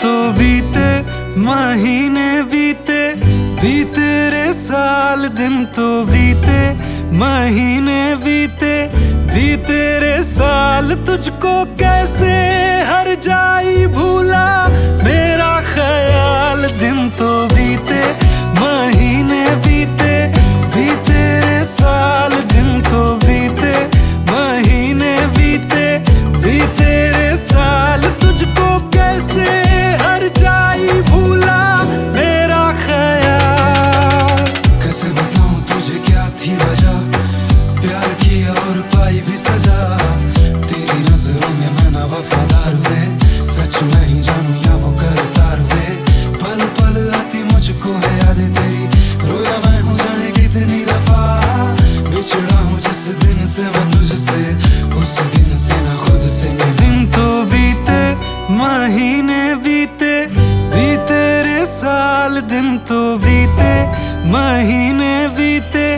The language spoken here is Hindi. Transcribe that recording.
तो बीते, महीने बीते, बीते रे साल। दिन तो बीते, महीने बीते, बीते रे साल। तुझको कैसे हर जाई भूला मेरा ख्याल। दिन तो बीते, महीने बीते, बीते रे साल। दिन तो बीते, महीने बीते, बीते रे साल। तुझको कैसे हर जाई भूला मेरा ख्याल। कैसे बताऊं तुझे क्या थी वजह, प्यार किया और पाई भी सजा। तेरी नजरों में मैं ना वफादार हुए, सच मैं ही जानूं या वो करतार हुए। पल पल आती मुझको है यादें तेरी, रोया मैं हूँ जाने कितनी दफा। बिछड़ा हूँ जिस दिन से मैं तुझसे, उस दिन से ना खुद से मिला। दिन तो बीते, महीने बीते, बीते रे साल। दिन तो बीते, महीने बीते,